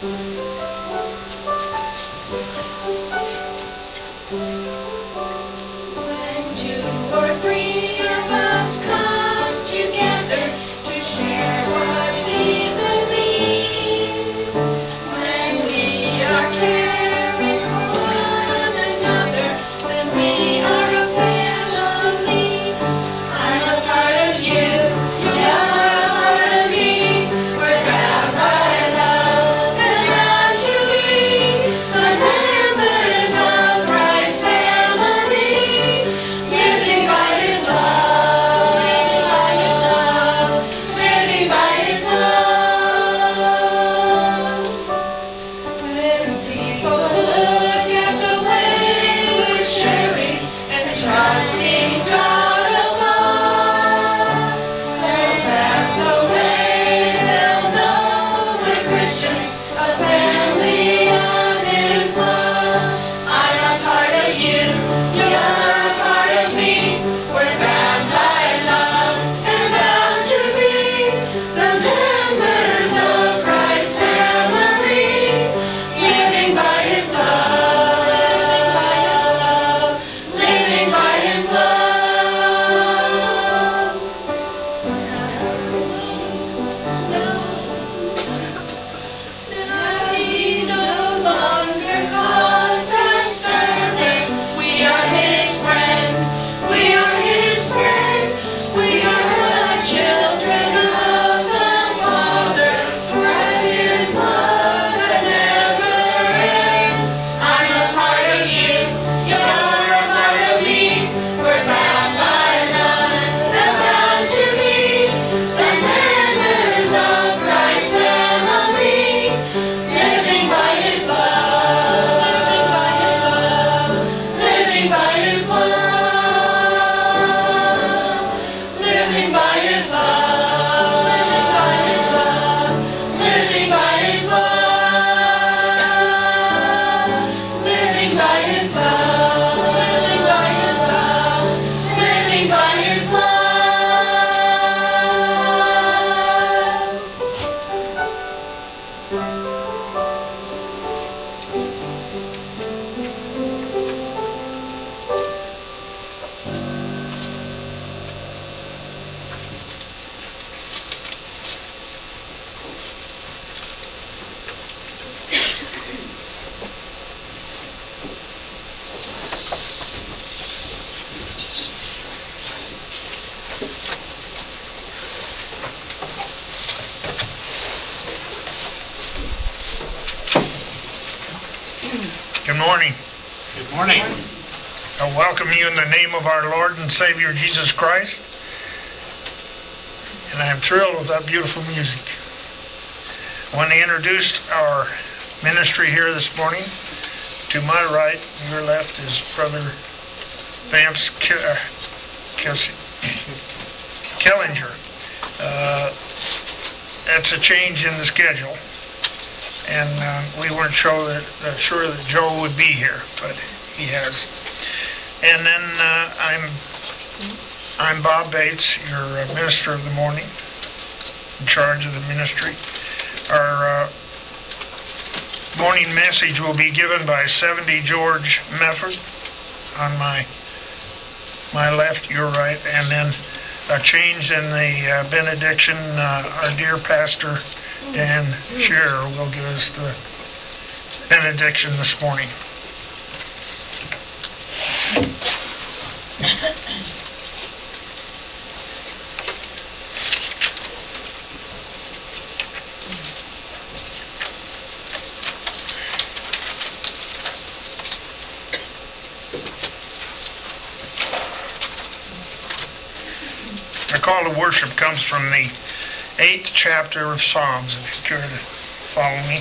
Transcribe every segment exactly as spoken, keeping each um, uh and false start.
When two or three of us come together to share what we believe, when we are caring for one another, then we are a family. I'm a part of you, you're a part of me. We're bound by love and bound to be the members of Christ's family, living by His love, living by His love, living by His love. When people look at the way we're sharing and trusting God above, they'll pass away, they'll know we're Christians, a family of His love. I'm a part of you, you're a part of me. We're bound by love and bound to be the members of Christ's family, living by His love, living by His love. Now He no longer calls us servants. We are His friends. We are His friends. We are the children of the Father. We're His love that never ends. I'm a part of you. You're a part of me. We're bound by love and bound to be the members of Christ's family, living by His love, living by His love, living by His love, living by His love, living by His love, living by His love, living by His love, living by His love. Good morning. Good morning. I welcome you in the name of our Lord and Savior Jesus Christ. And I am thrilled with that beautiful music. I want to introduce our ministry here this morning. To my right, your left, is Brother Vance Ke- uh, Kes- Kellinger. Uh, that's a change in the schedule. And uh, we weren't sure that, uh, sure that Joe would be here, but he has. And then uh, I'm I'm Bob Bates, your uh, minister of the morning, in charge of the ministry. Our uh, morning message will be given by seventy George Mefford on my my left, your right, and then a change in the uh, benediction. Uh, our dear pastor Dan Scherer will give us the benediction this morning. The call to worship comes from the eighth chapter of Psalms, if you care to follow me.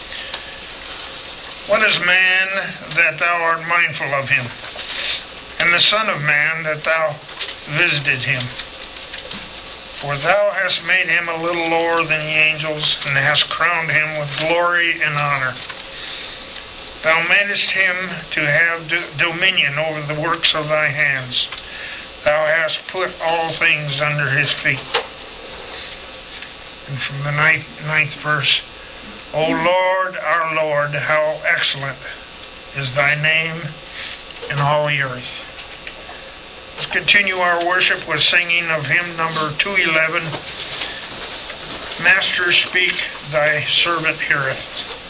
What is man that thou art mindful of him, and the Son of Man that thou visited him? For thou hast made him a little lower than the angels, and hast crowned him with glory and honor. Thou madest him to have do- dominion over the works of thy hands. Thou hast put all things under his feet. And from the ninth, ninth verse, O Lord, our Lord, how excellent is thy name in all the earth. Let's continue our worship with singing of hymn number two eleven, Master, speak, thy servant heareth.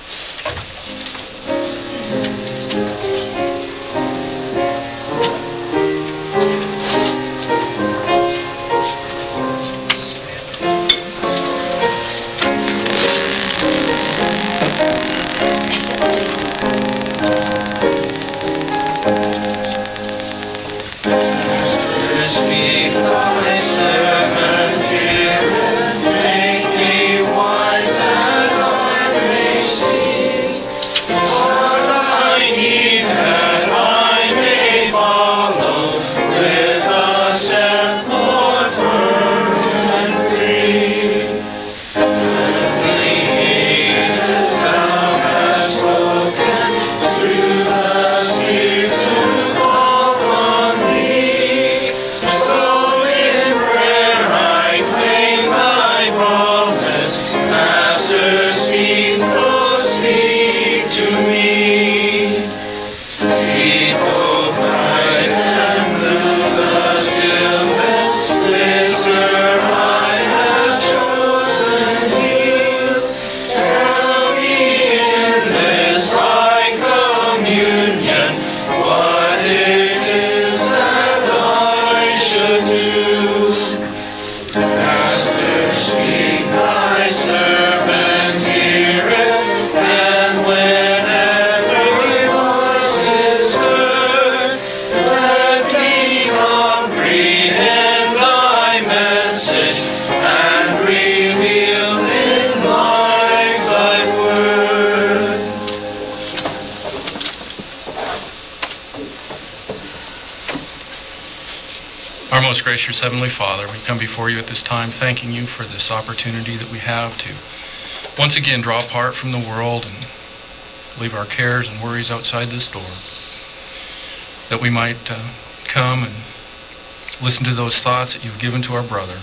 Speak, thy servant heareth, make me wise that I may see what I need that I may follow with a step more firm and free. And the ages thou hast spoken through the seas to call on me. So in prayer I claim thy promise, Master, speak, oh speak to me. Speak, O Christ, and through the stillness whisper, I have chosen you. Tell me in this thy communion what it is that I should do. Master, speak, thy servant heareth, and whenever voice is heard, let me comprehend thy message and reveal in life thy word. Our most gracious Heavenly Father, we come before you at this time thanking you for this opportunity that we have to once again draw apart from the world and leave our cares and worries outside this door, that we might uh, come and listen to those thoughts that you've given to our brother,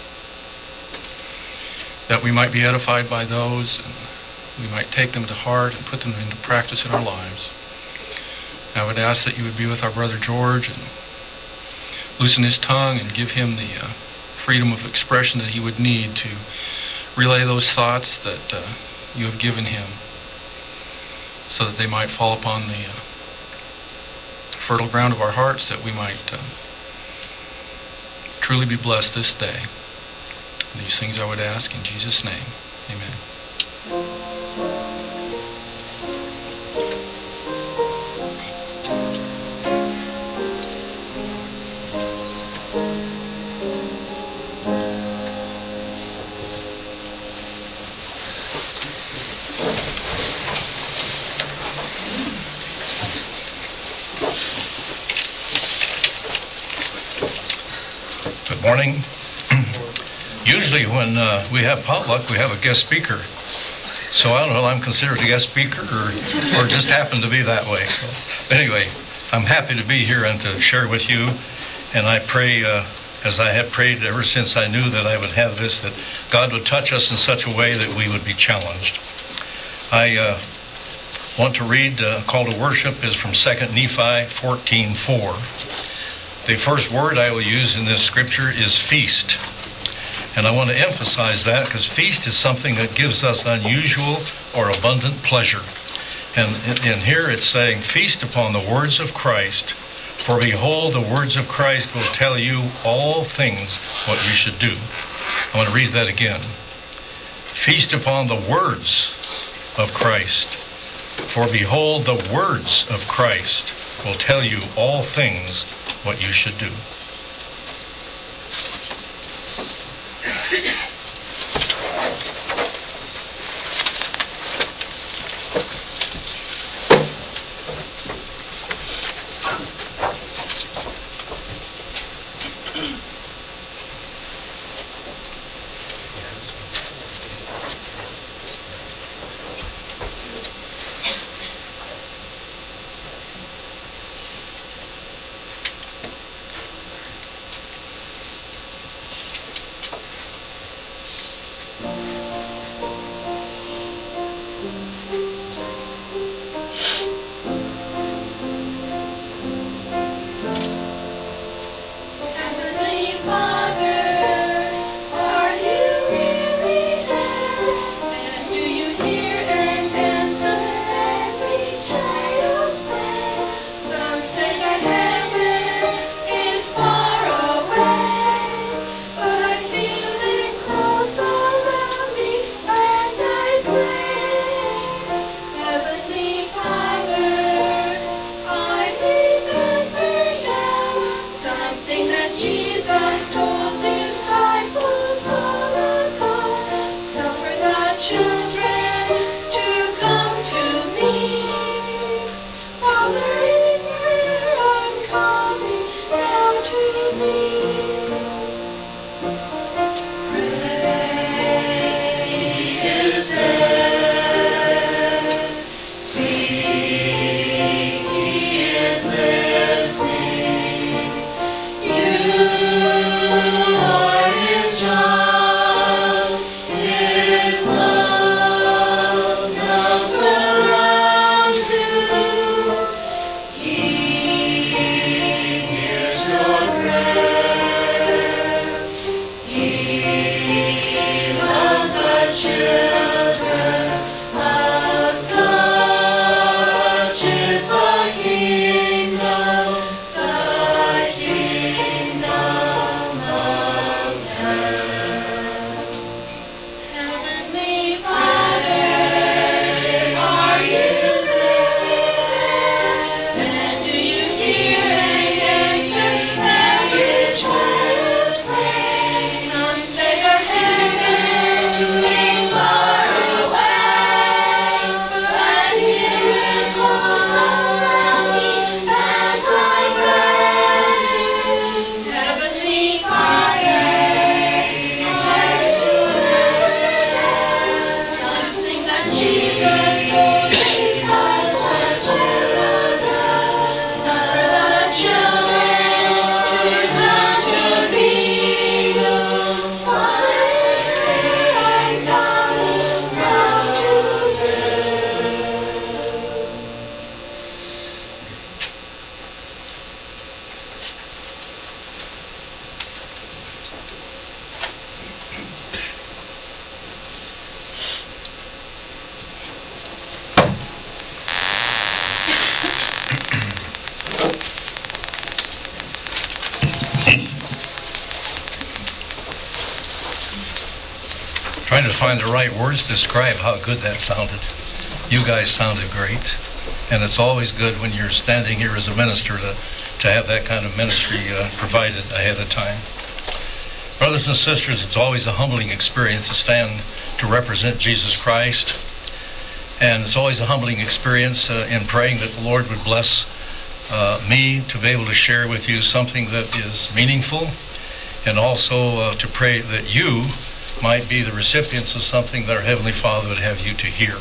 that we might be edified by those and we might take them to heart and put them into practice in our lives. I would ask that you would be with our brother George and loosen his tongue and give him the uh, freedom of expression that he would need to relay those thoughts that uh, you have given him, so that they might fall upon the uh, fertile ground of our hearts, that we might uh, truly be blessed this day. These things I would ask in Jesus' name. Amen. Good morning. Usually when uh, we have potluck, we have a guest speaker. So I don't know if I'm considered a guest speaker or, or just happened to be that way. So, anyway, I'm happy to be here and to share with you. And I pray, uh, as I have prayed ever since I knew that I would have this, that God would touch us in such a way that we would be challenged. I uh, want to read, uh, call to worship is from Second Nephi fourteen four. The first word I will use in this scripture is feast. And I want to emphasize that because feast is something that gives us unusual or abundant pleasure. And in here it's saying, feast upon the words of Christ, for behold, the words of Christ will tell you all things what you should do. I want to read that again. Feast upon the words of Christ, for behold, the words of Christ will tell you all things what you should do. Trying to find the right words to describe how good that sounded. You guys sounded great. And it's always good when you're standing here as a minister to, to have that kind of ministry uh, provided ahead of time. Brothers and sisters, it's always a humbling experience to stand to represent Jesus Christ. And it's always a humbling experience uh, in praying that the Lord would bless uh, me to be able to share with you something that is meaningful, and also uh, to pray that you might be the recipients of something that our Heavenly Father would have you to hear.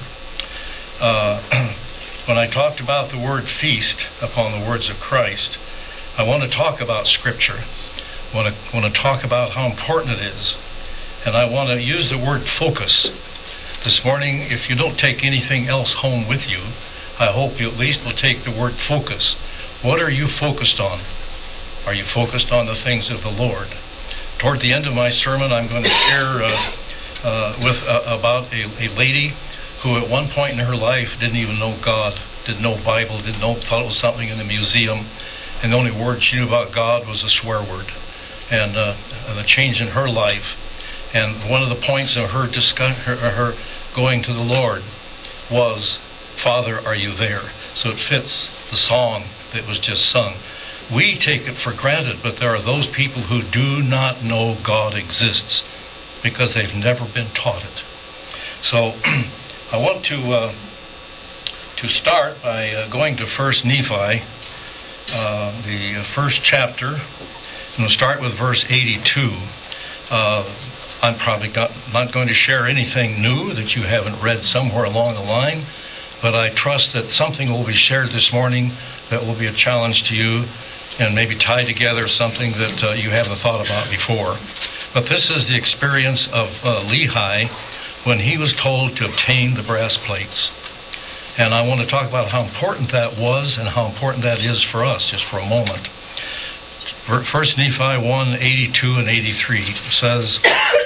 Uh, when I talked about the word feast upon the words of Christ, I want to talk about Scripture. I want to, want to talk about how important it is. And I want to use the word focus. This morning, if you don't take anything else home with you, I hope you at least will take the word focus. What are you focused on? Are you focused on the things of the Lord? Toward the end of my sermon, I'm going to share uh, uh, with uh, about a, a lady who at one point in her life didn't even know God, didn't know Bible, didn't know, thought it was something in the museum, and the only word she knew about God was a swear word. And, uh, and the change in her life. And one of the points of her, discuss, her, her going to the Lord was, Father, are you there? So it fits the song that was just sung. We take it for granted, but there are those people who do not know God exists because they've never been taught it. So I want to uh, to start by uh, going to First Nephi, uh, the first chapter, and we'll start with verse eighty-two. Uh, I'm probably not, not going to share anything new that you haven't read somewhere along the line, but I trust that something will be shared this morning that will be a challenge to you, and maybe tie together something that uh, you haven't thought about before. But this is the experience of uh, Lehi when he was told to obtain the brass plates. And I want to talk about how important that was and how important that is for us, just for a moment. First Nephi one, eighty-two and eighty-three says,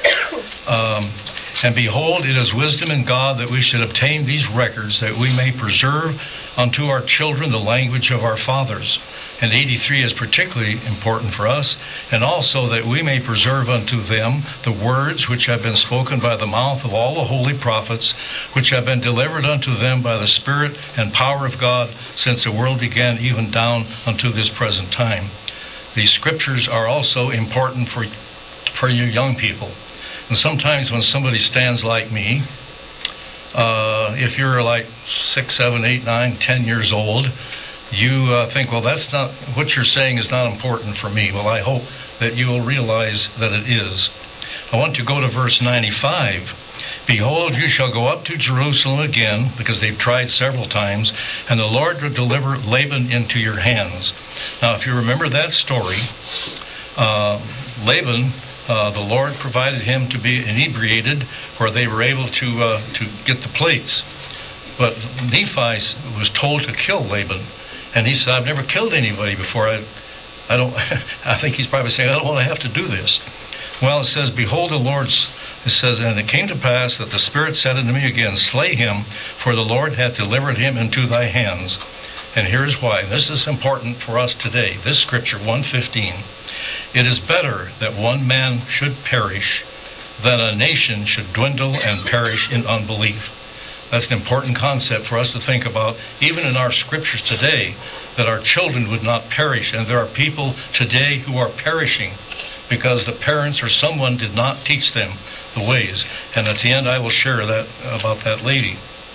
um, And behold, it is wisdom in God that we should obtain these records, that we may preserve unto our children the language of our fathers. And eighty-three is particularly important for us, and also that we may preserve unto them the words which have been spoken by the mouth of all the holy prophets, which have been delivered unto them by the Spirit and power of God, since the world began, even down unto this present time. These scriptures are also important for, for you young people. And sometimes when somebody stands like me, uh, if you're like six, seven, eight, nine, ten years old, you uh, think, well, that's not, what you're saying is not important for me. Well, I hope that you will realize that it is. I want to go to verse ninety-five. Behold, you shall go up to Jerusalem again, because they've tried several times, and the Lord will deliver Laban into your hands. Now, if you remember that story, uh, Laban, uh, the Lord provided him to be inebriated, where they were able to uh, to get the plates. But Nephi was told to kill Laban, and he said, "I've never killed anybody before. I, I don't. I think he's probably saying, I don't want to have to do this." Well, it says, "Behold, the Lord's." It says, "And it came to pass that the Spirit said unto me again, Slay him, for the Lord hath delivered him into thy hands." And here's why. This is important for us today. This scripture, one fifteen. "It is better that one man should perish than a nation should dwindle and perish in unbelief." That's an important concept for us to think about, even in our scriptures today, that our children would not perish. And there are people today who are perishing because the parents or someone did not teach them the ways. And at the end, I will share that about that lady.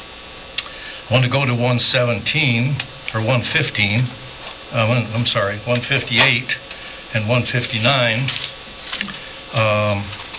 I want to go to one seventeen, or one fifteen. Uh, one, I'm sorry, one fifty-eight and one fifty-nine. Um,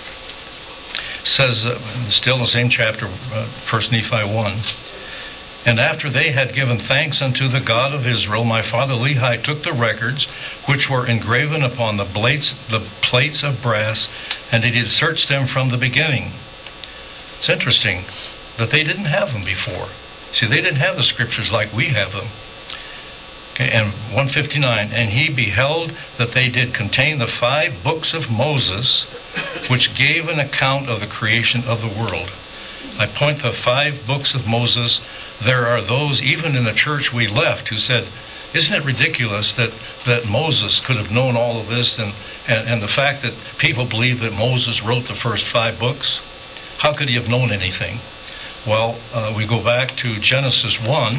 says, uh, still in the same chapter, uh, First Nephi one. "And after they had given thanks unto the God of Israel, my father Lehi took the records which were engraven upon the plates, the plates of brass, and he did search them from the beginning." It's interesting that they didn't have them before. See, they didn't have the scriptures like we have them. Okay, and one fifty-nine, "And he beheld that they did contain the five books of Moses, which gave an account of the creation of the world." I point the five books of Moses. There are those, even in the church we left, who said, isn't it ridiculous that, that Moses could have known all of this, and, and, and the fact that people believe that Moses wrote the first five books? How could he have known anything? Well, uh, we go back to Genesis one,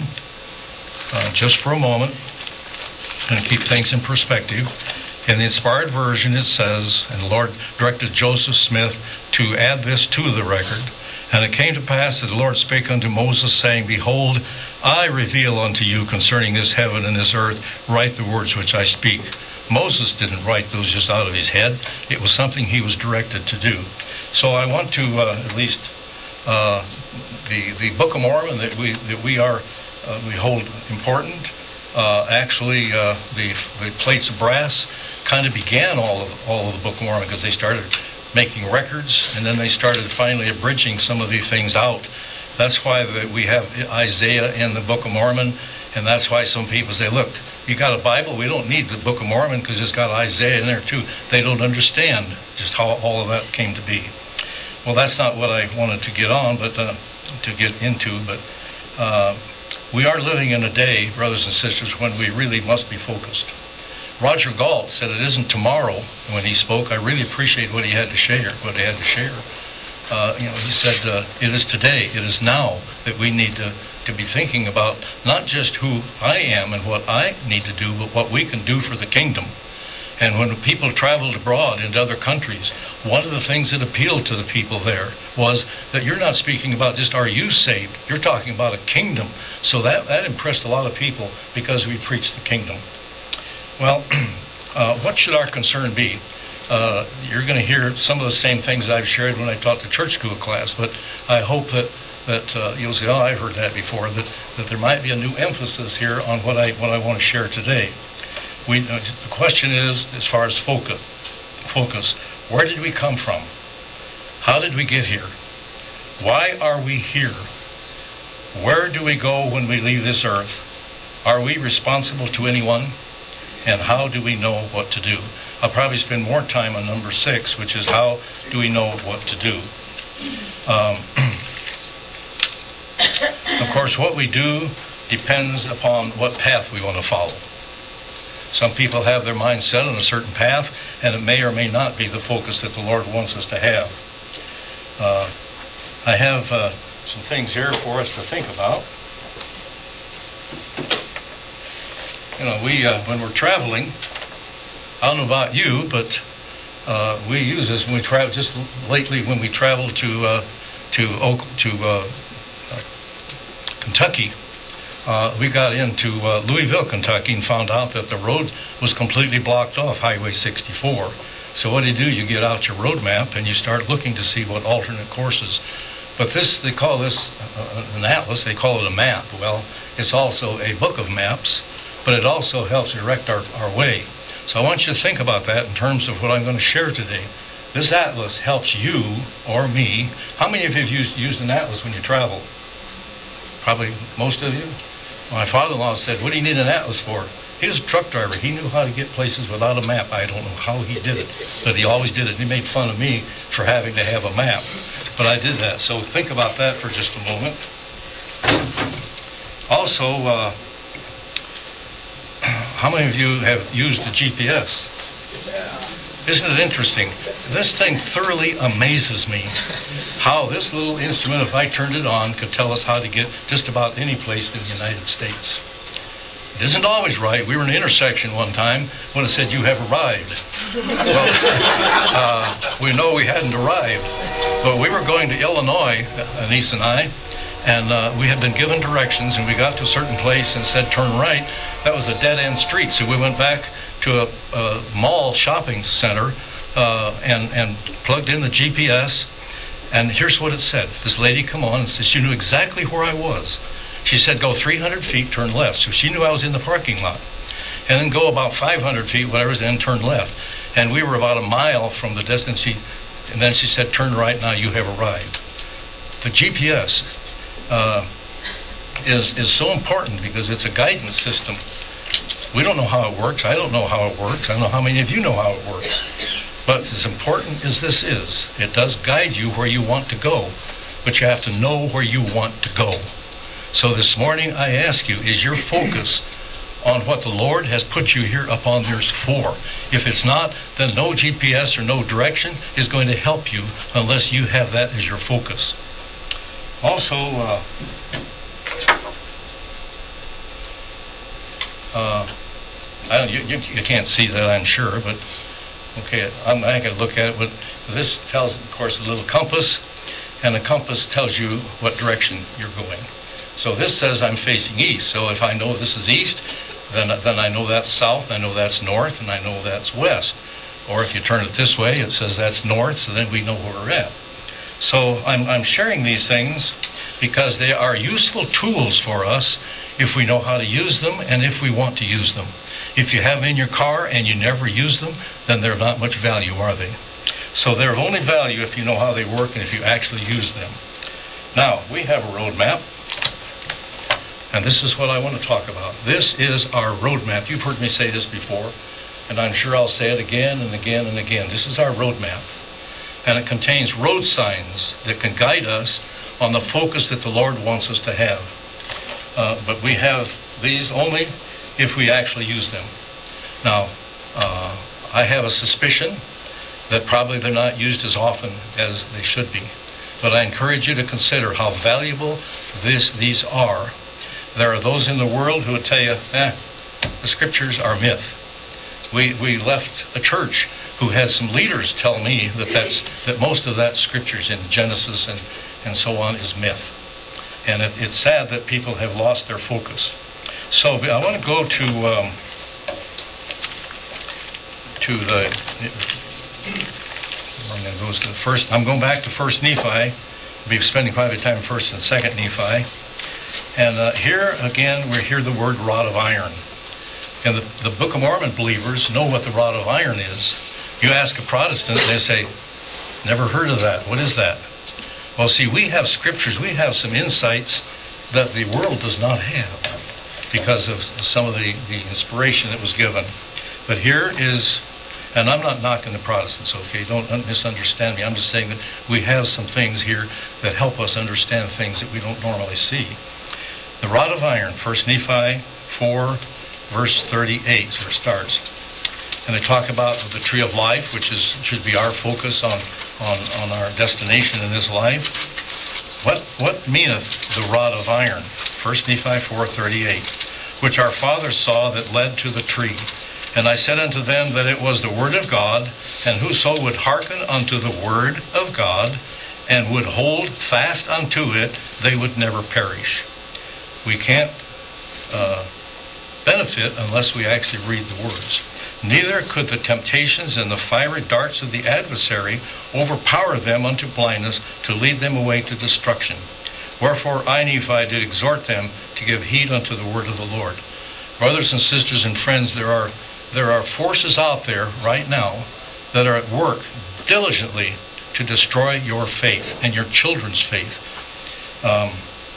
uh, just for a moment, and keep things in perspective. In the inspired version, it says, "And the Lord directed Joseph Smith to add this to the record. And it came to pass that the Lord spake unto Moses, saying, Behold, I reveal unto you concerning this heaven and this earth, write the words which I speak." Moses didn't write those just out of his head. It was something he was directed to do. So I want to uh, at least uh, the the Book of Mormon that we that we are uh, we hold important. Uh, actually, uh, the the plates of brass kind of began all of all of the Book of Mormon, because they started making records, and then they started finally abridging some of these things out. That's why the, we have Isaiah in the Book of Mormon, and that's why some people say, look, you got a Bible, we don't need the Book of Mormon because it's got Isaiah in there too. They don't understand just how all of that came to be. Well, that's not what I wanted to get on, but uh, to get into, but uh, we are living in a day, brothers and sisters, when we really must be focused. Roger Galt said it isn't tomorrow when he spoke. I really appreciate what he had to share, what he had to share. Uh, you know, he said, uh, it is today, it is now that we need to, to be thinking about not just who I am and what I need to do, but what we can do for the kingdom. And when people traveled abroad into other countries, one of the things that appealed to the people there was that you're not speaking about just are you saved, you're talking about a kingdom. So that, that impressed a lot of people because we preached the kingdom. Well, uh, what should our concern be? Uh, you're going to hear some of the same things I've shared when I taught the church school class, but I hope that, that uh, you'll say, oh, I've heard that before, that, that there might be a new emphasis here on what I, what I want to share today. We, uh, the question is, as far as focus, focus, where did we come from? How did we get here? Why are we here? Where do we go when we leave this earth? Are we responsible to anyone? And how do we know what to do? I'll probably spend more time on number six, which is how do we know what to do? Um, of course, what we do depends upon what path we want to follow. Some people have their mind set on a certain path, and it may or may not be the focus that the Lord wants us to have. Uh, I have uh, some things here for us to think about. You know, we uh, when we're traveling, I don't know about you, but uh, we use this when we travel. Just lately, when we traveled to uh, to Oak, to uh, uh, Kentucky, uh, we got into uh, Louisville, Kentucky, and found out that the road was completely blocked off, Highway sixty-four. So what do you do? You get out your road map and you start looking to see what alternate courses. But this, they call this uh, an atlas, they call it a map. Well, it's also a book of maps, but it also helps direct our, our way. So I want you to think about that in terms of what I'm going to share today. This atlas helps you or me. How many of you have used, used an atlas when you travel? Probably most of you. My father-in-law said, what do you need an atlas for? He was a truck driver. He knew how to get places without a map. I don't know how he did it, but he always did it. He made fun of me for having to have a map, but I did that. So think about that for just a moment. Also, uh, how many of you have used the G P S? Isn't it interesting? This thing thoroughly amazes me how this little instrument, if I turned it on, could tell us how to get just about any place in the United States. It isn't always right. We were in an intersection one time when it said, you have arrived. Well, uh, we know we hadn't arrived, but we were going to Illinois, Anise and I, and uh, we had been given directions, and we got to a certain place and said, turn right. That was a dead-end street, so we went back to a, a mall shopping center uh, and, and plugged in the G P S, and here's what it said. This lady come on and said she knew exactly where I was. She said, go three hundred feet, turn left. So she knew I was in the parking lot. And then go about five hundred feet, whatever, then turn left. And we were about a mile from the distance. She, and then she said, turn right, now you have arrived. The G P S uh, is, is so important because it's a guidance system. We don't know how it works. I don't know how it works. I don't know how many of you know how it works. But as important as this is, it does guide you where you want to go, but you have to know where you want to go. So this morning I ask you, is your focus on what the Lord has put you here upon the earth for? If it's not, then no G P S or no direction is going to help you unless you have that as your focus. Also, uh, uh, I don't, you, you, you can't see that, I'm sure, but okay, I'm not going to look at it. But this tells, of course, a little compass, and the compass tells you what direction you're going. So this says I'm facing east. So if I know this is east, then, then I know that's south, I know that's north, and I know that's west. Or if you turn it this way, it says that's north, so then we know where we're at. So I'm, I'm sharing these things because they are useful tools for us if we know how to use them and if we want to use them. If you have them in your car and you never use them, then they're not much value, are they? So they're of only value if you know how they work and if you actually use them. Now, we have a road map. And this is what I want to talk about. This is our roadmap. You've heard me say this before, and I'm sure I'll say it again and again and again. This is our roadmap. And it contains road signs that can guide us on the focus that the Lord wants us to have. Uh, but we have these only if we actually use them. Now, uh, I have a suspicion that probably they're not used as often as they should be. But I encourage you to consider how valuable this, these are. There are those in the world who would tell you, eh, the scriptures are myth. We we left a church who had some leaders tell me that that's that most of that scriptures in Genesis and, and so on is myth. And it, it's sad that people have lost their focus. So I want to go to um, to the. I'm going to go to the first. I'm going back to First Nephi. I'll be spending quite a bit of time in First and Second Nephi. And uh, here, again, we hear the word rod of iron. And the, the Book of Mormon believers know what the rod of iron is. You ask a Protestant, they say, never heard of that. What is that? Well, see, we have scriptures, we have some insights that the world does not have because of some of the, the inspiration that was given. But here is, and I'm not knocking the Protestants, okay? Don't misunderstand me. I'm just saying that we have some things here that help us understand things that we don't normally see. The rod of iron, First Nephi four, verse thirty-eight, so it starts. And they talk about the tree of life, which is should be our focus on, on, on our destination in this life. What what meaneth the rod of iron? First Nephi four thirty-eight, which our fathers saw that led to the tree. And I said unto them that it was the word of God, and whoso would hearken unto the word of God, and would hold fast unto it, they would never perish. We can't uh, benefit unless we actually read the words. Neither could the temptations and the fiery darts of the adversary overpower them unto blindness, to lead them away to destruction. Wherefore I, Nephi, did exhort them to give heed unto the word of the Lord. Brothers and sisters and friends, there are there are forces out there right now that are at work diligently to destroy your faith and your children's faith. Um,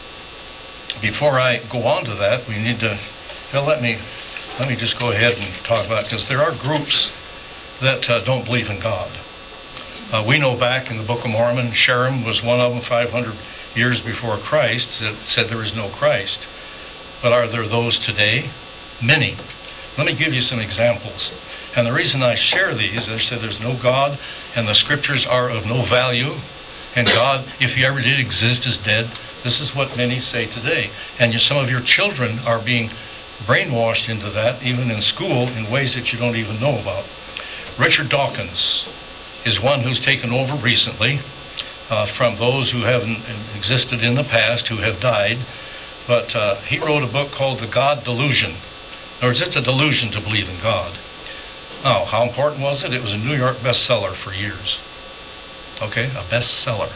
before I go on to that, we need to well, let me let me just go ahead and talk about it, because there are groups that uh, don't believe in God. Uh, we know back in the Book of Mormon, Sherem was one of them, five hundred years before Christ, that said there is no Christ. But are there those today? Many. Let me give you some examples. And the reason I share these, they said there's no God, and the scriptures are of no value, and God, if he ever did exist, is dead. This is what many say today. And you, some of your children are being brainwashed into that, even in school, in ways that you don't even know about. Richard Dawkins is one who's taken over recently uh, from those who haven't existed in the past, who have died. But uh, he wrote a book called The God Delusion. In other words, it's a delusion to believe in God. Now, how important was it? It was a New York bestseller for years. Okay, a bestseller.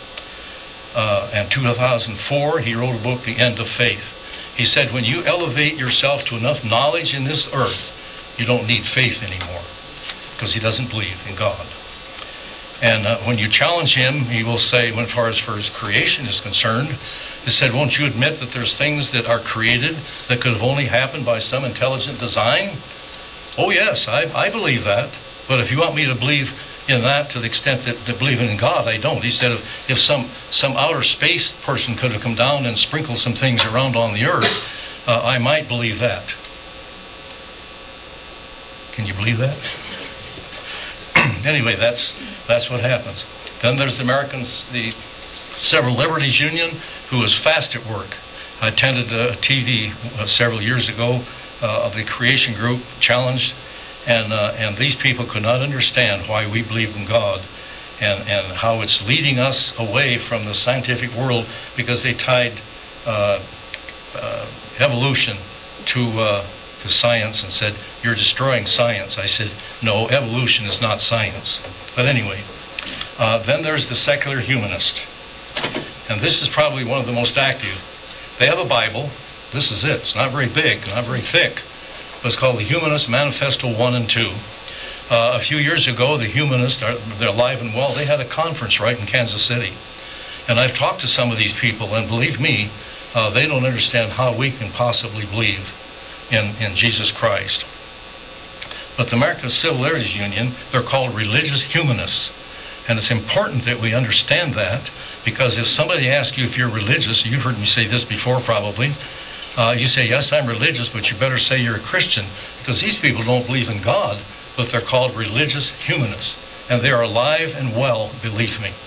Uh, and two thousand four, he wrote a book, The End of Faith. He said, when you elevate yourself to enough knowledge in this earth, you don't need faith anymore, because he doesn't believe in God. And uh, when you challenge him, he will say, when far as for his creation is concerned, he said, won't you admit that there's things that are created that could have only happened by some intelligent design? Oh yes, I, I believe that. But if you want me to believe in that to the extent that to believe in God, I don't. He said, if, if some, some outer space person could have come down and sprinkled some things around on the earth, uh, I might believe that. Can you believe that? Anyway, that's that's what happens. Then there's the Americans, the Civil Liberties Union, who is fast at work. I attended a T V uh, several years ago uh, of the Creation Group challenged, and uh, and these people could not understand why we believe in God, and and how it's leading us away from the scientific world, because they tied uh, uh, evolution to uh, to science and said, you're destroying science. I said, no, evolution is not science. But anyway, uh, then there's the secular humanist. And this is probably one of the most active. They have a Bible. This is it. It's not very big, not very thick. But it's called the Humanist Manifesto one and two. Uh, a few years ago, the humanists, are, they're alive and well, they had a conference right in Kansas City. And I've talked to some of these people, and believe me, uh, they don't understand how we can possibly believe in, in Jesus Christ. But the American Civil Liberties Union, they're called religious humanists. And it's important that we understand that, because if somebody asks you if you're religious, you've heard me say this before probably, uh, you say, yes, I'm religious, but you better say you're a Christian, because these people don't believe in God, but they're called religious humanists. And they are alive and well, believe me.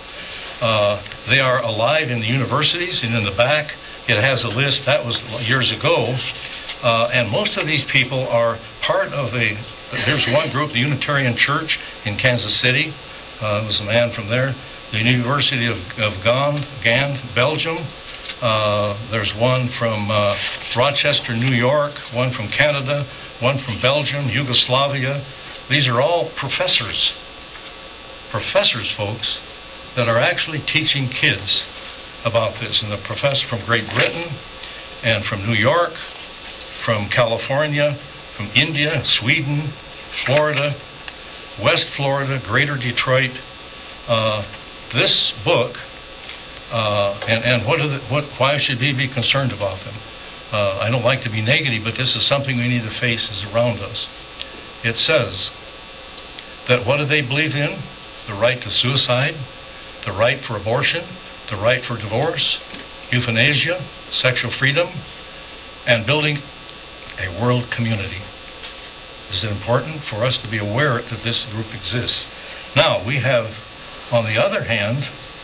Uh, they are alive in the universities, and in the back, it has a list. That was years ago. Uh, and most of these people are part of a, there's one group, the Unitarian Church in Kansas City. Uh, was a man from there. The University of, of Gand, Gand, Belgium. Uh, there's one from uh, Rochester, New York, one from Canada, one from Belgium, Yugoslavia. These are all professors, professors, folks, that are actually teaching kids about this. And the professor from Great Britain and from New York, from California, from India, Sweden, Florida, West Florida, Greater Detroit. Uh, this book, uh, and, and what are the, what, why should we be concerned about them? Uh, I don't like to be negative, but this is something we need to face is around us. It says that what do they believe in? The right to suicide, the right for abortion, the right for divorce, euthanasia, sexual freedom, and building a world community. Is it important for us to be aware that this group exists? Now, we have, on the other hand,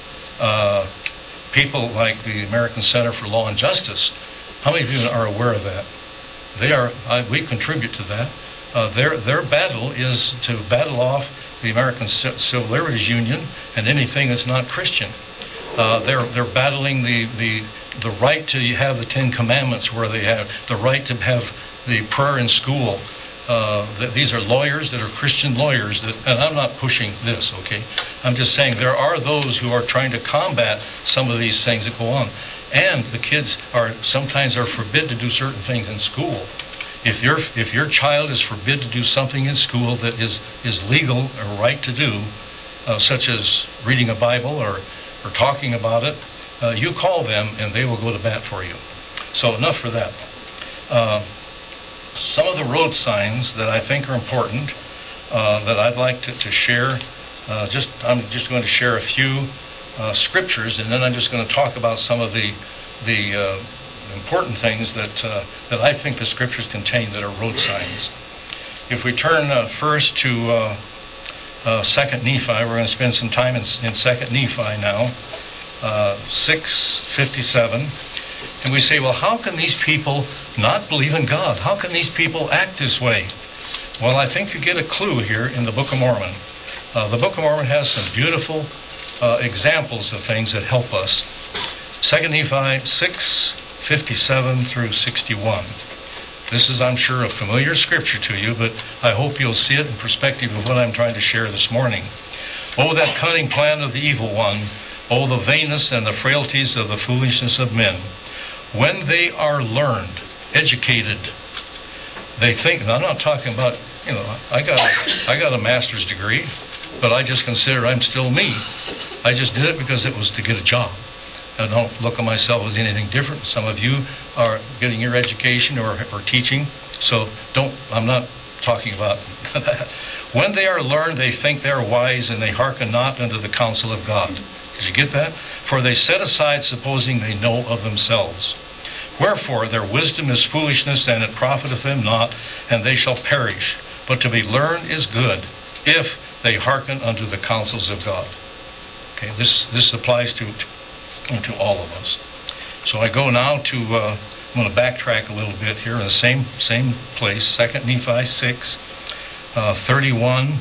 uh, people like the American Center for Law and Justice. How many of you are aware of that? They are. I, we contribute to that. Uh, their their battle is to battle off the American C- Civil Liberties Union and anything that's not Christian. Uh, they're they're battling the the the right to have the Ten Commandments, where they have the right to have the prayer in school. Uh, that these are lawyers that are Christian lawyers, that, and I'm not pushing this, okay? I'm just saying there are those who are trying to combat some of these things that go on. And the kids are sometimes are forbid to do certain things in school. If your if your child is forbid to do something in school that is, is legal or right to do, uh, such as reading a Bible or, or talking about it, uh, you call them and they will go to bat for you. So enough for that. Uh, Some of the road signs that I think are important uh, that I'd like to, to share. Uh, just I'm just going to share a few uh, scriptures, and then I'm just going to talk about some of the the uh, important things that uh, that I think the scriptures contain that are road signs. If we turn uh, first to uh, uh, Second Nephi, we're going to spend some time in, in Second Nephi now, uh, six fifty-seven. And we say, well, how can these people not believe in God? How can these people act this way? Well, I think you get a clue here in the Book of Mormon. Uh, the Book of Mormon has some beautiful uh, examples of things that help us. Second Nephi six fifty-seven through sixty-one. This is, I'm sure, a familiar scripture to you, but I hope you'll see it in perspective of what I'm trying to share this morning. Oh, that cunning plan of the evil one! Oh, the vainness and the frailties of the foolishness of men! When they are learned, educated, they think, and I'm not talking about, you know, I got a, I got a master's degree, but I just consider I'm still me. I just did it because it was to get a job. I don't look at myself as anything different. Some of you are getting your education or, or teaching, so don't, I'm not talking about that. When they are learned, they think they are wise, and they hearken not unto the counsel of God. Did you get that? For they set aside, supposing they know of themselves. Wherefore their wisdom is foolishness, and it profiteth them not, and they shall perish. But to be learned is good, if they hearken unto the counsels of God. Okay, this this applies to to, to all of us. So I go now to uh, I'm going to backtrack a little bit here in the same same place. Second Nephi six, uh, thirty-one,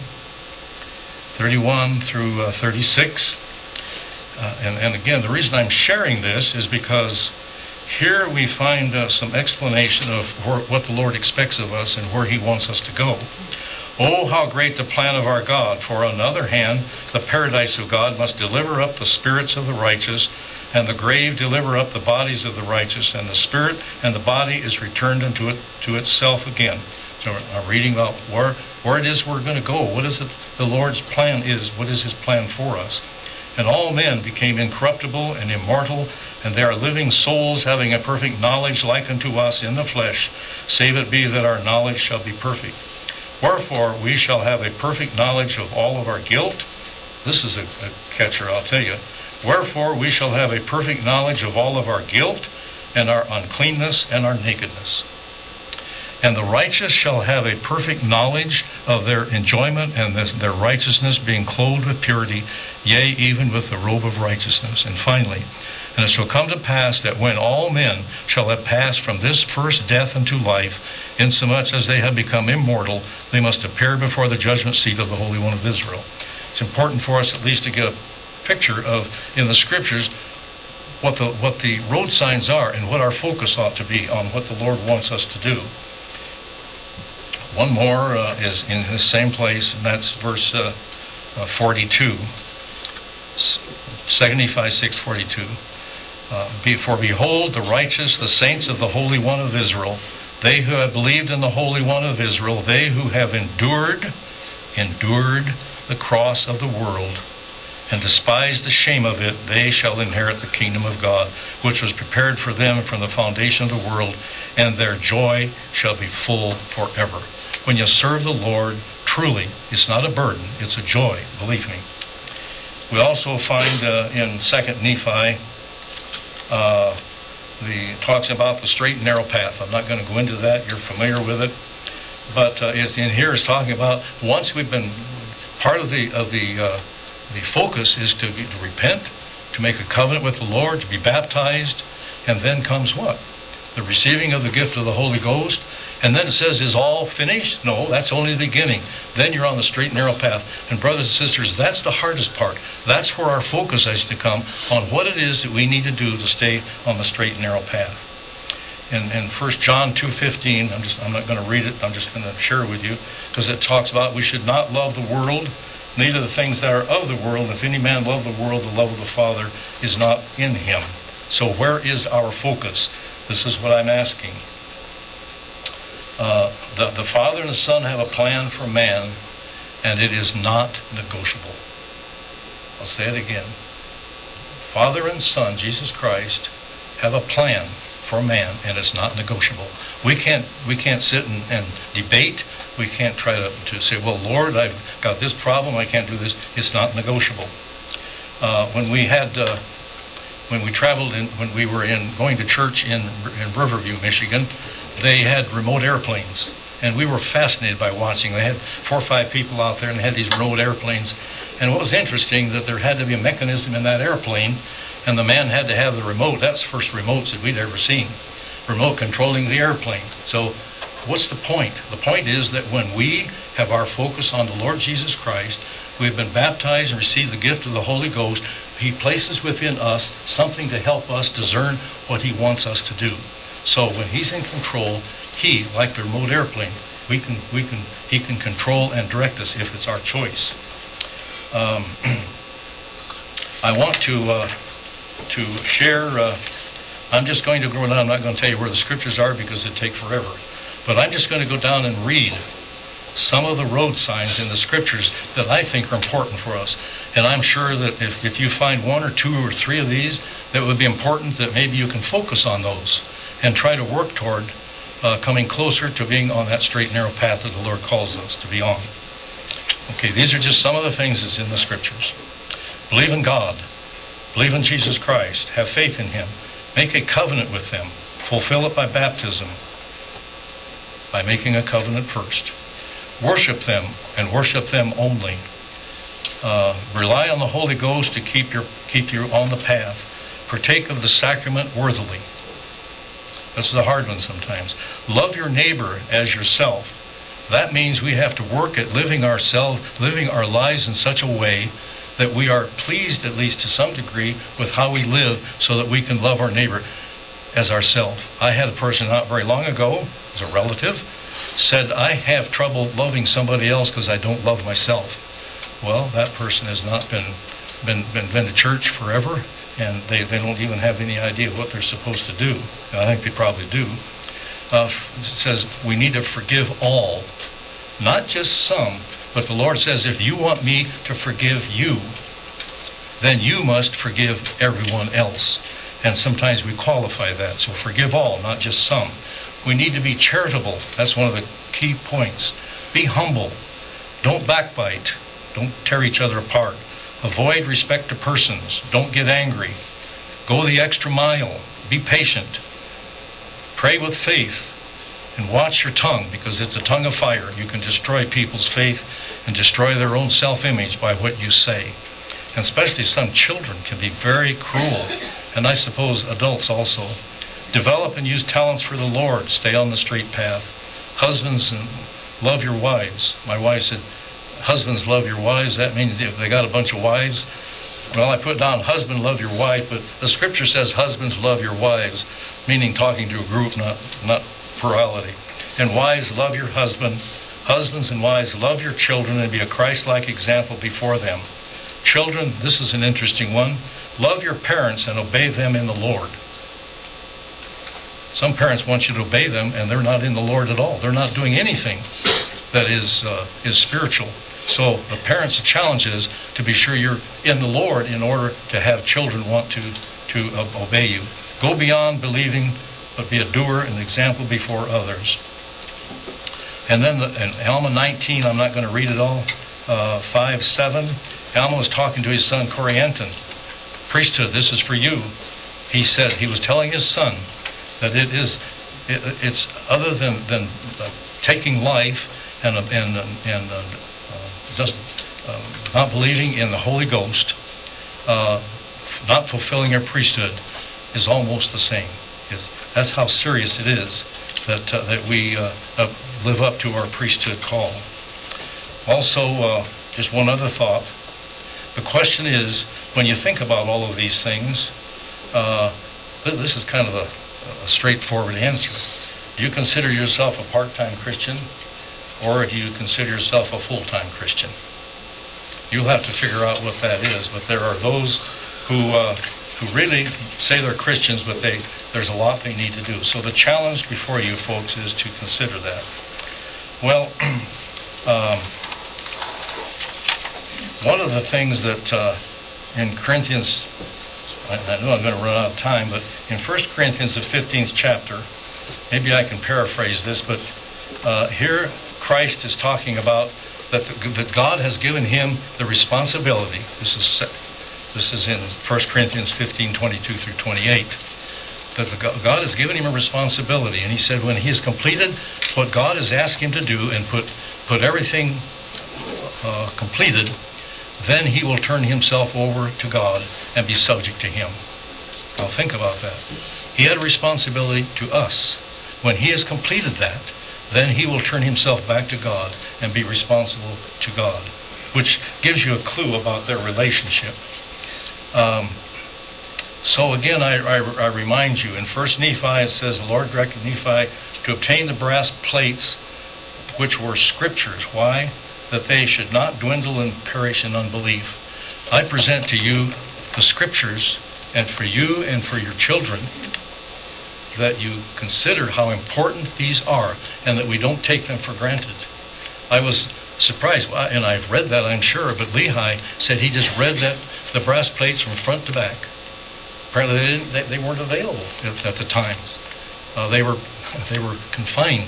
thirty-one through uh, thirty-six. Uh, and, and again, the reason I'm sharing this is because here we find uh, some explanation of where, what the Lord expects of us and where He wants us to go. Oh, how great the plan of our God! For on the other hand, the paradise of God must deliver up the spirits of the righteous, and the grave deliver up the bodies of the righteous, and the spirit and the body is returned unto it to itself again. So I'm reading about where, where it is we're going to go. What is it the Lord's plan is? What is His plan for us? And all men became incorruptible and immortal, and they are living souls, having a perfect knowledge like unto us in the flesh, save it be that our knowledge shall be perfect. Wherefore we shall have a perfect knowledge of all of our guilt. This is a, a catcher, I'll tell you. Wherefore we shall have a perfect knowledge of all of our guilt, and our uncleanness, and our nakedness. And the righteous shall have a perfect knowledge of their enjoyment, and their righteousness being clothed with purity, yea, even with the robe of righteousness. And finally, and it shall come to pass that when all men shall have passed from this first death unto life, insomuch as they have become immortal, they must appear before the judgment seat of the Holy One of Israel. It's important for us at least to get a picture of, in the scriptures, what the what the road signs are and what our focus ought to be on what the Lord wants us to do. One more uh, is in the same place, and that's verse uh, uh, forty-two. Second Nephi six forty-two. Uh, For behold, the righteous, the saints of the Holy One of Israel, they who have believed in the Holy One of Israel, they who have endured, endured the cross of the world, and despised the shame of it, they shall inherit the kingdom of God, which was prepared for them from the foundation of the world, and their joy shall be full forever. When you serve the Lord, truly, it's not a burden, it's a joy, believe me. We also find uh, in Second Nephi, uh, the talks about the straight and narrow path. I'm not going to go into that, you're familiar with it. But uh, it's, in here it's talking about once we've been, part of the of the uh, the focus is to, to repent, to make a covenant with the Lord, to be baptized, and then comes what? The receiving of the gift of the Holy Ghost, And then it says, is all finished? No, that's only the beginning. Then you're on the straight and narrow path. And brothers and sisters, that's the hardest part. That's where our focus has to come on what it is that we need to do to stay on the straight and narrow path. In, in First John two fifteen, I'm just I'm not going to read it, I'm just going to share it with you, because it talks about we should not love the world, neither the things that are of the world. If any man love the world, the love of the Father is not in him. So where is our focus? This is what I'm asking. Uh, the, the Father and the Son have a plan for man, and it is not negotiable. I'll say it again. Father and Son, Jesus Christ, have a plan for man, and it's not negotiable. We can't we can't sit and, and debate. We can't try to, to say, well, Lord, I've got this problem, I can't do this. It's not negotiable. Uh, when we had uh, when we traveled in, when we were in going to church in in Riverview, Michigan, they had remote airplanes, and we were fascinated by watching. They had four or five people out there, and they had these remote airplanes. And what was interesting, that there had to be a mechanism in that airplane, and the man had to have the remote. That's the first remotes that we'd ever seen. Remote controlling the airplane. So what's the point? The point is that when we have our focus on the Lord Jesus Christ, we've been baptized and received the gift of the Holy Ghost, He places within us something to help us discern what He wants us to do. So when He's in control, He, like the remote airplane, we can, we can, He can control and direct us if it's our choice. Um, I want to uh, to share. Uh, I'm just going to go down. I'm not going to tell you where the scriptures are because it'd take forever. But I'm just going to go down and read some of the road signs in the scriptures that I think are important for us. And I'm sure that if, if you find one or two or three of these that would be important, that maybe you can focus on those and try to work toward uh, coming closer to being on that straight and narrow path that the Lord calls us to be on. Okay, these are just some of the things that's in the scriptures. Believe in God. Believe in Jesus Christ. Have faith in Him. Make a covenant with them. Fulfill it by baptism, by making a covenant first. Worship them, and worship them only. Uh, rely on the Holy Ghost to keep your keep you on the path. Partake of the sacrament worthily. That's the hard one sometimes. Love your neighbor as yourself. That means we have to work at living ourselves, living our lives in such a way that we are pleased, at least to some degree, with how we live, so that we can love our neighbor as ourselves. I had a person not very long ago, as a relative, said, I have trouble loving somebody else because I don't love myself. Well, that person has not been been been, been to church forever, and they, they don't even have any idea what they're supposed to do. And I think they probably do. Uh, it says we need to forgive all, not just some. But the Lord says, if you want me to forgive you, then you must forgive everyone else. And sometimes we qualify that. So forgive all, not just some. We need to be charitable. That's one of the key points. Be humble. Don't backbite. Don't tear each other apart. Avoid respect to persons. Don't get angry. Go the extra mile. Be patient. Pray with faith. And watch your tongue, because it's a tongue of fire. You can destroy people's faith and destroy their own self-image by what you say. And especially some children can be very cruel. And I suppose adults also. Develop and use talents for the Lord. Stay on the straight path. Husbands, love your wives. My wife said, husbands, love your wives. That means if they got a bunch of wives. Well, I put down husband, love your wife, but the scripture says husbands, love your wives, meaning talking to a group, not not plurality. And wives, love your husband. Husbands and wives, love your children and be a Christ-like example before them. Children, this is an interesting one. Love your parents and obey them in the Lord. Some parents want you to obey them, and they're not in the Lord at all. They're not doing anything that is uh, is spiritual. So the parents' challenge is to be sure you're in the Lord in order to have children want to, to uh, obey you. Go beyond believing, but be a doer and example before others. And then the, in Alma nineteen, I'm not going to read it all, uh, five, seven, Alma was talking to his son Corianton. Priesthood, this is for you. He said, he was telling his son that it is, it, it's other than, than uh, taking life and, uh, and, uh, and uh, uh, just uh, not believing in the Holy Ghost, uh, not fulfilling your priesthood is almost the same. It's, that's how serious it is. that uh, that we uh, uh, live up to our priesthood call. Also, uh, just one other thought. The question is, when you think about all of these things, uh, this is kind of a, a straightforward answer. Do you consider yourself a part-time Christian, or do you consider yourself a full-time Christian? You'll have to figure out what that is, but there are those who uh, who really say they're Christians, but they there's a lot they need to do. So the challenge before you folks is to consider that. Well, um, one of the things that uh, in Corinthians, I, I know I'm going to run out of time, but in First Corinthians, the fifteenth chapter, maybe I can paraphrase this, but uh, here Christ is talking about that, the, that God has given him the responsibility. This is this is in First Corinthians fifteen, twenty-two through twenty-eight. That the, God has given him a responsibility, and he said when he has completed what God has asked him to do and put put everything uh, completed, then he will turn himself over to God and be subject to him. Now think about that. He had a responsibility to us. When he has completed that, then he will turn himself back to God and be responsible to God, which gives you a clue about their relationship. Um, so again, I, I, I remind you, in First Nephi it says, the Lord directed Nephi to obtain the brass plates which were scriptures. Why? That they should not dwindle and perish in unbelief. I present to you the scriptures, and for you and for your children, that you consider how important these are and that we don't take them for granted. I was surprised, and I've read that, I'm sure, but Lehi said he just read that the brass plates from front to back. Apparently they, didn't, they, they weren't available at, at the time. Uh, they were they were confined.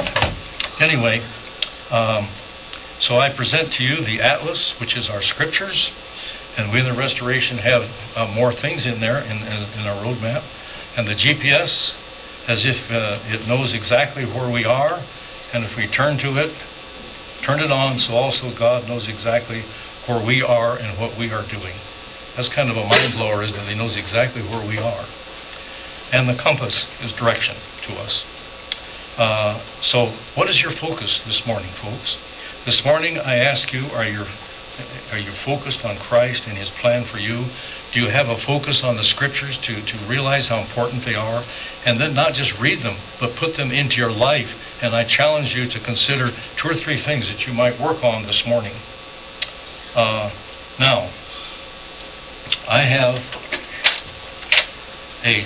Anyway, um, so I present to you the Atlas, which is our scriptures, and we in the Restoration have uh, more things in there in, in, in our roadmap. And the G P S, as if uh, it knows exactly where we are, and if we turn to it, turn it on, so also God knows exactly where we are and what we are doing. That's kind of a mind blower, isn't it? He knows exactly where we are. And the compass is direction to us. Uh, so what is your focus this morning, folks? This morning I ask you, are you, are you focused on Christ and his plan for you? Do you have a focus on the scriptures to, to realize how important they are? And then not just read them, but put them into your life. And I challenge you to consider two or three things that you might work on this morning. Uh, now, I have a,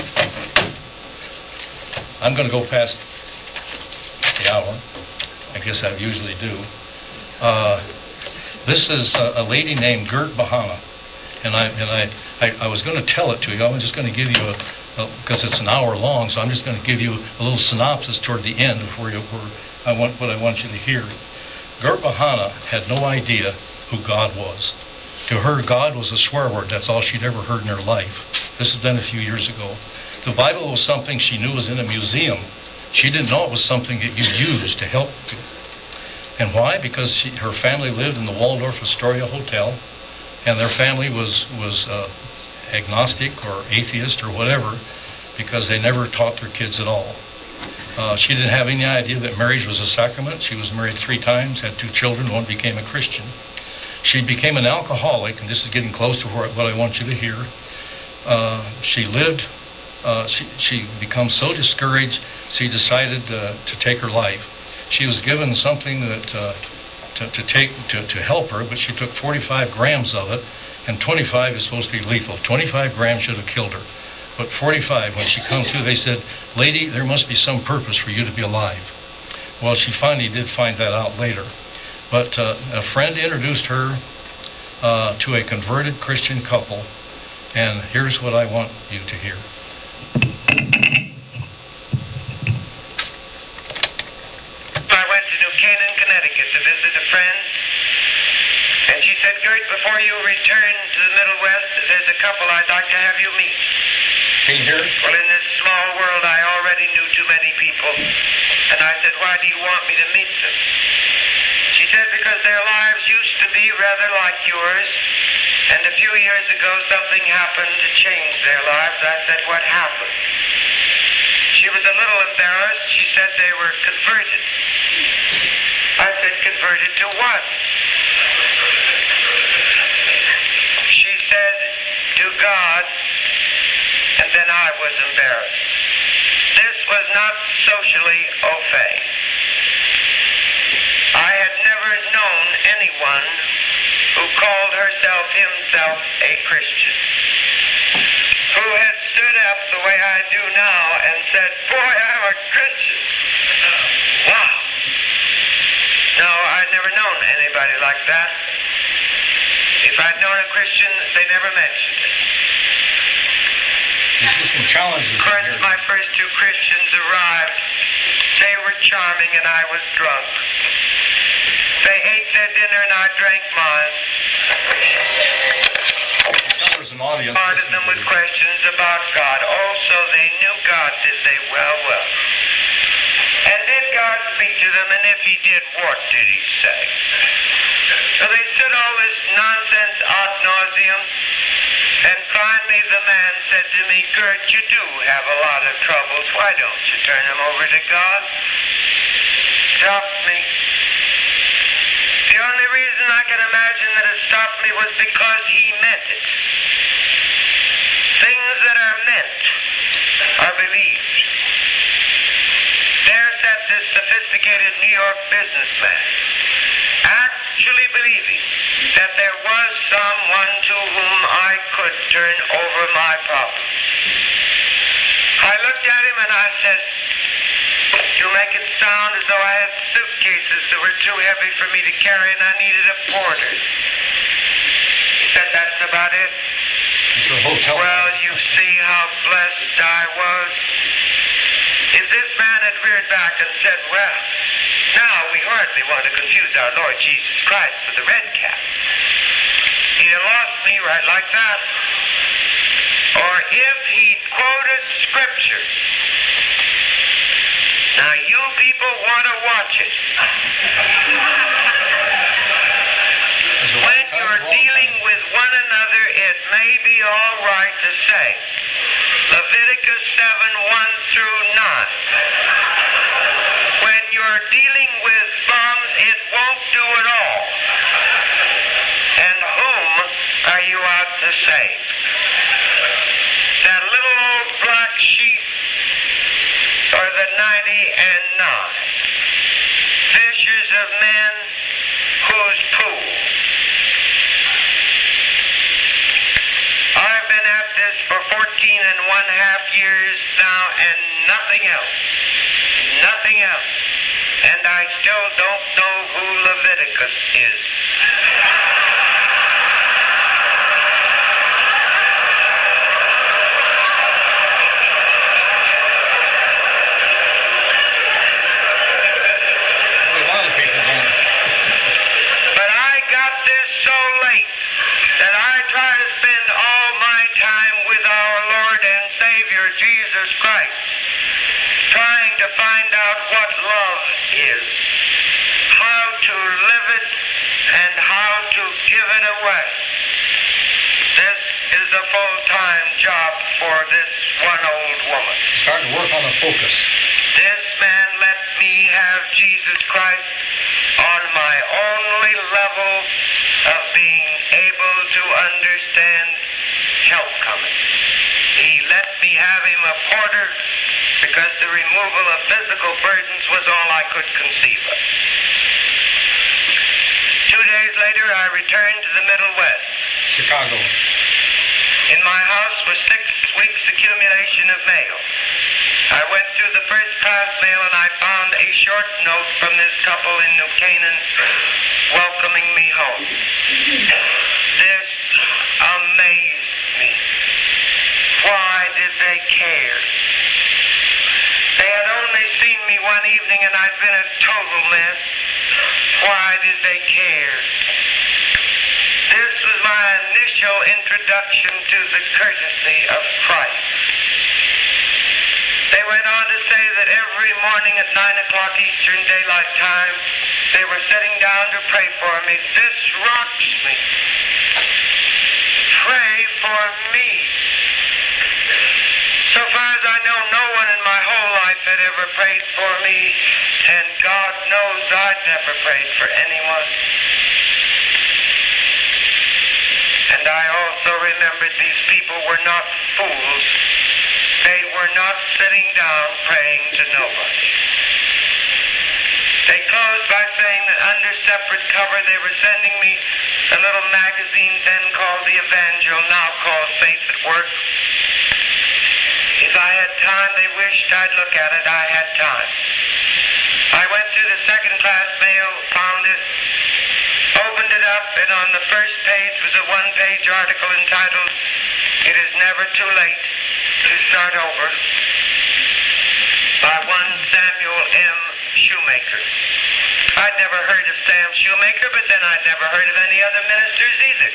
I'm going to go past the hour. I guess I usually do. Uh, this is a, a lady named Gert Bahana. And I and I, I, I was going to tell it to you. I was just going to give you a, because it's an hour long, so I'm just going to give you a little synopsis toward the end of where, you, where I want what I want you to hear. Gert Bahana had no idea who God was. To her, God was a swear word. That's all she'd ever heard in her life. This has been a few years ago. The Bible was something she knew was in a museum. She didn't know it was something that you used to help you. And why? Because she, her family lived in the Waldorf Astoria Hotel, and their family was, was uh, agnostic or atheist or whatever, because they never taught their kids at all. Uh, she didn't have any idea that marriage was a sacrament. She was married three times, had two children, one became a Christian. She became an alcoholic, and this is getting close to what I want you to hear. Uh, she lived, uh, she, she becomes so discouraged, she decided uh, to take her life. She was given something that uh, to, to take to, to help her, but she took forty-five grams of it, and twenty-five is supposed to be lethal. twenty-five grams should have killed her. But forty-five, when she comes through, they said, "Lady, there must be some purpose for you to be alive." Well, she finally did find that out later. But uh, a friend introduced her uh, to a converted Christian couple, and here's what I want you to hear. I went to New Canaan, Connecticut to visit a friend, and she said, "Gert, before you return to the Middle West, there's a couple I'd like to have you meet." Can you hear? Well, in this small world, I already knew too many people, and I said, "Why do you want me to meet them?" She said, "Because their lives used to be rather like yours, and a few years ago something happened to change their lives." I said, "What happened?" She was a little embarrassed. She said they were converted. I said, converted to what? She said, to God, and then I was embarrassed. This was not socially au fait. I had never known anyone who called herself, himself, a Christian, who had stood up the way I do now and said, boy, I'm a Christian. Wow. No, I'd never known anybody like that. If I'd known a Christian, they never mentioned it. You see some challenges in When here. my first two Christians arrived, they were charming and I was drunk. They ate their dinner and I drank mine. There's an audience Bombarded listening them to with you. questions about God. Oh, so they knew God, did they? Well, well. And did God speak to them? And if he did, what did he say? So they said all this nonsense ad nauseum. And finally the man said to me, Gert, you do have a lot of troubles. Why don't you turn them over to God? Stopped me. The only reason I can imagine that it stopped me was because he meant it. Things that are meant are believed. There sat this sophisticated New York businessman, actually believing that there was someone to whom I could turn over my problems. I looked at him and I said, you make it sound as though I had suitcases that were too heavy for me to carry and I needed a porter. He said, that's about it. It's a hotel. Well, you see how blessed I was. If this man had reared back and said, well, now we hardly want to confuse our Lord Jesus Christ with the red cap, he'd have lost me right like that. Or if he'd quoted Scripture. Now you people want to watch it. When you're dealing with one another, it may be all right to say Leviticus seven, one through nine. When you're dealing with bums, it won't do it all. And whom are you out to save? That little old black sheep or the ninety and nine? Fishers of men whose pool? I've been at this for fourteen and one half years now and nothing else. Nothing else. And I still don't know who Leviticus is. A lot of people don't. But I got this so late that I try to spend all my time with our Lord and Savior Jesus Christ, trying to find out what love is, how to live it, and how to give it away. This is a full-time job for this one old woman. Starting to work on a focus. This man let me have Jesus Christ on my only level of being able to understand help coming. He let me have him a porter because the removal of physical burdens was all I could conceive of. Two days later, I returned to the Middle West. Chicago. In my house was six weeks' accumulation of mail. I went through the first class mail and I found a short note from this couple in New Canaan welcoming me home. This amazed me. Why did they care? They had only seen me one evening and I'd been a total mess. Why did they care? This was my initial introduction to the courtesy of Christ. They went on to say that every morning at nine o'clock Eastern Daylight Time, they were sitting down to pray for me. This rocks me. Pray for me. So far as I know, no one in my whole life had ever prayed for me, and God knows I'd never prayed for anyone. And I also remembered these people were not fools. They were not sitting down praying to nobody. They closed by saying that under separate cover they were sending me a little magazine then called The Evangel, now called Faith at Work. If I had time, they wished I'd look at it. I had time. I went through the second class mail, found it, opened it up, and on the first page was a one-page article entitled, "It is Never Too Late to Start Over," by one Samuel M. Shoemaker. I'd never heard of Sam Shoemaker, but then I'd never heard of any other ministers either.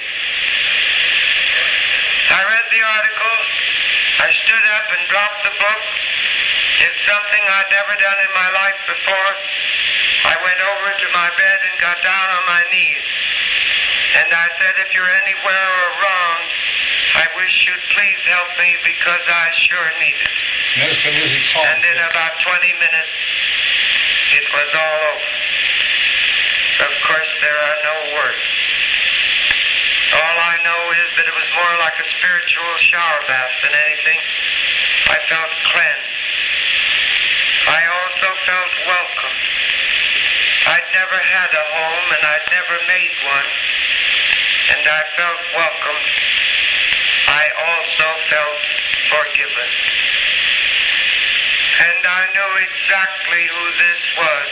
I read the article. I stood up and dropped the book. Did something I'd never done in my life before. I went over to my bed and got down on my knees. And I said, if you're anywhere wrong, I wish you'd please help me because I sure need it. Minister music song. And in about twenty minutes, it was all over. Of course, there are no words. All I know is that it was more like a spiritual shower bath than anything. I felt cleansed. I also felt welcome. I'd never had a home, and I'd never made one. And I felt welcome. I also felt forgiven. And I knew exactly who this was.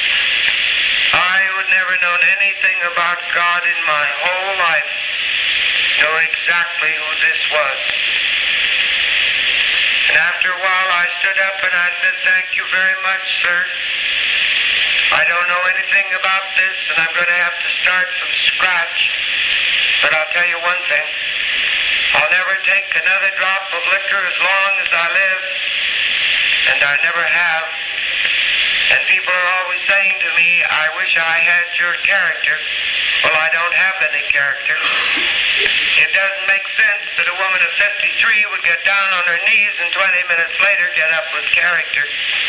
I would never known anything about God in my whole life. Knew exactly who this was. And after a while I stood up and I said, thank you very much, sir. I don't know anything about this and I'm going to have to start from scratch. But I'll tell you one thing. I'll never take another drop of liquor as long as I live. And I never have. And people are always saying to me, I wish I had your character. Well, I don't have any character. It doesn't make sense that a woman of fifty-three would get down on her knees and twenty minutes later get up with character.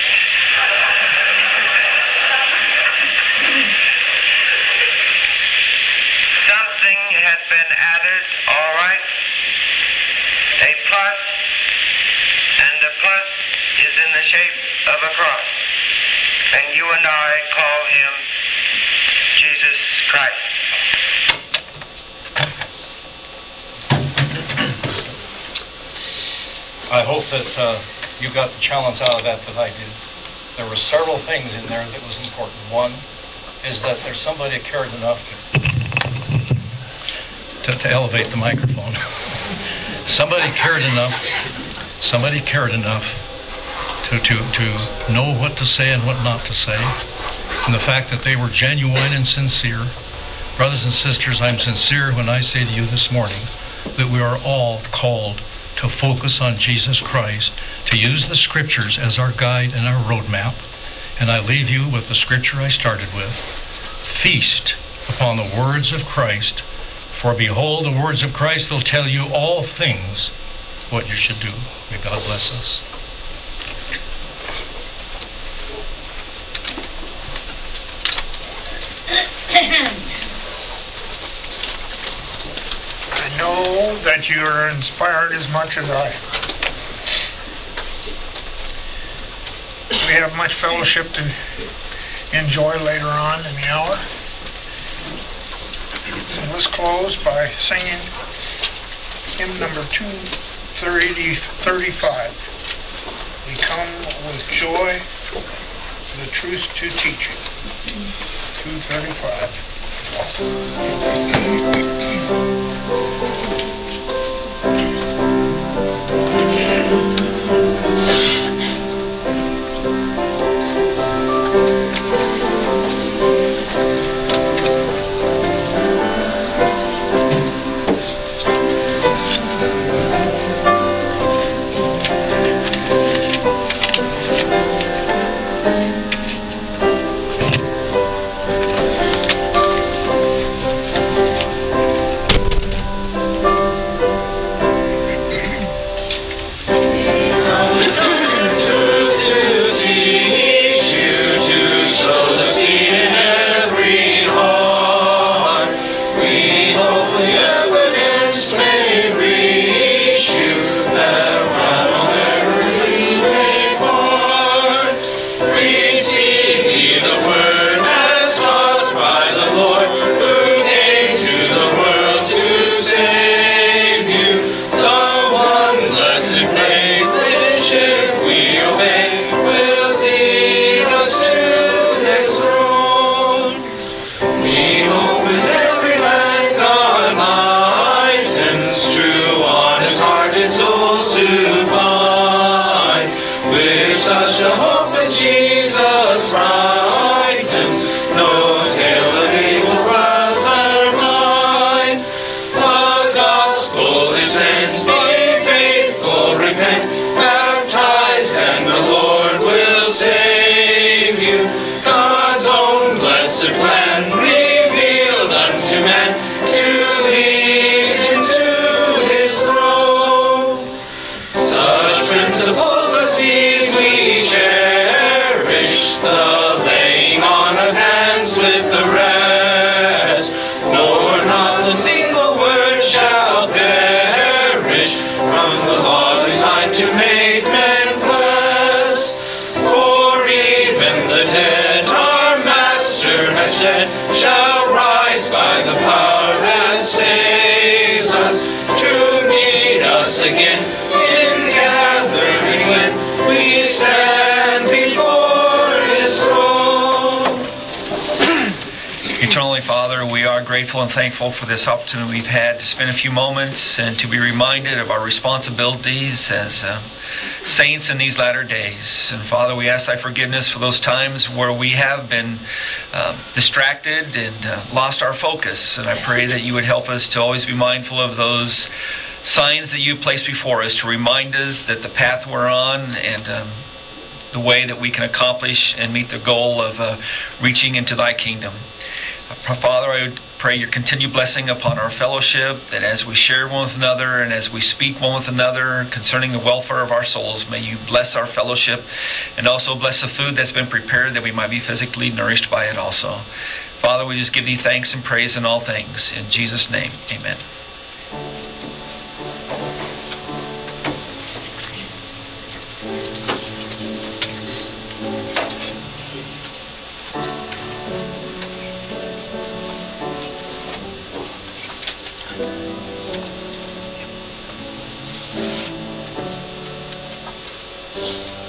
Something had been added, all right. A plus, and the plus is in the shape of a cross. And you and I call him Jesus Christ. I hope that uh, you got the challenge out of that that I did. There were several things in there that was important. One is that there's somebody that cared enough to, to, to elevate the microphone. Somebody cared enough, somebody cared enough to, to, to know what to say and what not to say. And the fact that they were genuine and sincere. Brothers and sisters, I'm sincere when I say to you this morning that we are all called to focus on Jesus Christ, to use the Scriptures as our guide and our roadmap. And I leave you with the Scripture I started with. Feast upon the words of Christ, for behold, the words of Christ will tell you all things what you should do. May God bless us. I know that you are inspired as much as I. We have much fellowship to enjoy later on in the hour. So let's close by singing hymn number two thirty-five. We come with joy, the truth to teach you. two thirty-five. that saves us, to meet us again in gathering when we stand before His throne. Eternally Father, we are grateful and thankful for this opportunity we've had to spend a few moments and to be reminded of our responsibilities as uh, saints in these latter days. And Father, we ask Thy forgiveness for those times where we have been uh, distracted and uh, lost our focus. And I pray that You would help us to always be mindful of those signs that You've placed before us to remind us that the path we're on and um, the way that we can accomplish and meet the goal of uh, reaching into Thy kingdom. Father, I would pray Your continued blessing upon our fellowship, that as we share one with another and as we speak one with another concerning the welfare of our souls, may You bless our fellowship and also bless the food that's been prepared, that we might be physically nourished by it also. Father, we just give Thee thanks and praise in all things. In Jesus' name, amen. Thank you.